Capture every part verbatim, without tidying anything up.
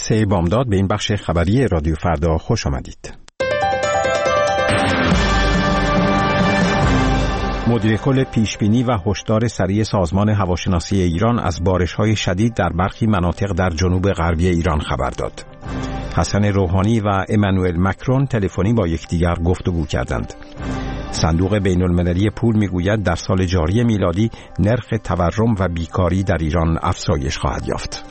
سه بامداد به این بخش خبری رادیو فردا خوش آمدید. مدیر کل پیشبینی و هشدار سریع سازمان هواشناسی ایران از بارش‌های شدید در برخی مناطق در جنوب غربی ایران خبر داد. حسن روحانی و امانوئل مکرون تلفنی با یکدیگر گفتگو کردند. صندوق بین‌المللی پول میگوید در سال جاری میلادی نرخ تورم و بیکاری در ایران افزایش خواهد یافت.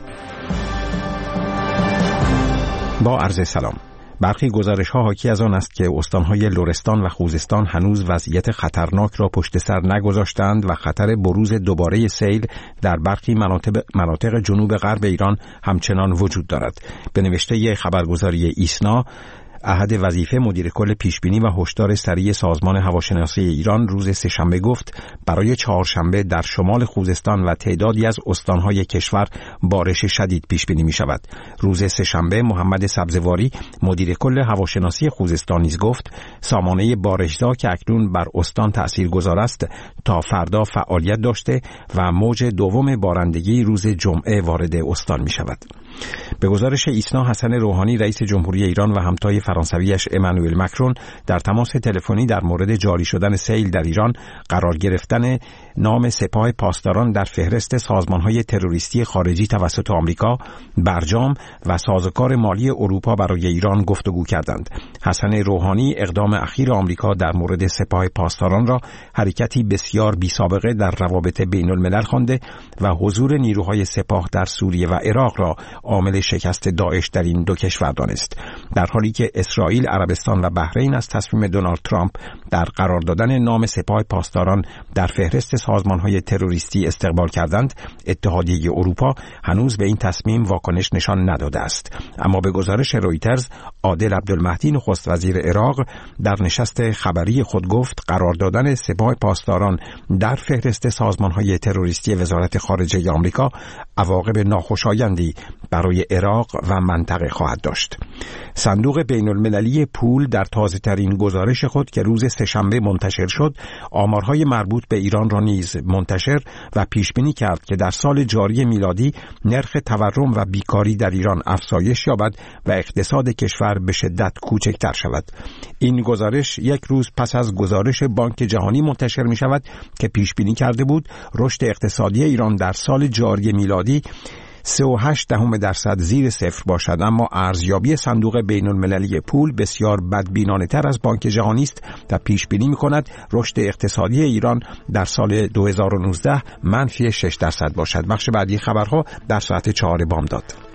با عرض سلام. برخی گزارش‌ها حاکی از آن است که استان‌های لرستان و خوزستان هنوز وضعیت خطرناک را پشت سر نگذاشتند و خطر بروز دوباره سیل در برخی مناطق, مناطق جنوب غرب ایران همچنان وجود دارد. به نوشته خبرگزاری ایسنا، احد وظیفه مدیر کل پیشبینی و هشدار سریع سازمان هواشناسی ایران روز سه‌شنبه گفت برای چهارشنبه در شمال خوزستان و تعدادی از استانهای کشور بارش شدید پیش بینی می شود. روز سه‌شنبه محمد سبزواری مدیر کل هواشناسی خوزستان نیز گفت سامانه بارشزا که اکنون بر استان تاثیرگذار است تا فردا فعالیت داشته و موج دوم بارندگی روز جمعه وارد استان می شود. به گزارش ایسنا، حسن روحانی رئیس جمهوری ایران و همتای فرانسویش امانوئل مکرون در تماس تلفنی در مورد جاری شدن سیل در ایران، قرار گرفتن نام سپاه پاسداران در فهرست سازمان‌های تروریستی خارجی توسط آمریکا، برجام و سازوکار مالی اروپا برای ایران گفتگو کردند. حسن روحانی اقدام اخیر آمریکا در مورد سپاه پاسداران را حرکتی بسیار بی‌سابقه در روابط بین‌الملل خوانده و حضور نیروهای سپاه در سوریه و عراق را عامل شکست داعش در این دو کشور دانست. در حالی که اسرائیل، عربستان و بحرین از تصمیم دونالد ترامپ در قرار دادن نام سپاه پاسداران در فهرست سازمان‌های تروریستی استقبال کردند، اتحادیه اروپا هنوز به این تصمیم واکنش نشان نداده است. اما به گزارش رویترز، عادل عبدالمهدی نخست وزیر عراق در نشست خبری خود گفت قرار دادن سپاه پاسداران در فهرست سازمان‌های تروریستی وزارت خارجه آمریکا عواقب ناخوشایندی برای عراق و منطقه خواهد داشت. صندوق بین‌المللی پول در تازه‌ترین گزارش خود که روز سه‌شنبه منتشر شد، آمارهای مربوط به ایران را نیز منتشر و پیش بینی کرد که در سال جاری میلادی نرخ تورم و بیکاری در ایران افزایش یابد و اقتصاد کشور به شدت کوچکتر شود. این گزارش یک روز پس از گزارش بانک جهانی منتشر می شود که پیش بینی کرده بود رشد اقتصادی ایران در سال جاری میلادی سه و هشت دهم درصد زیر صفر باشد، اما ارزیابی صندوق بین‌المللی پول بسیار بدبینانه تر از بانک جهانی است و پیش بینی می‌کند رشد اقتصادی ایران در سال دو هزار و نوزده منفی شش درصد باشد. بخش بعدی خبرها در ساعت چهار بامداد.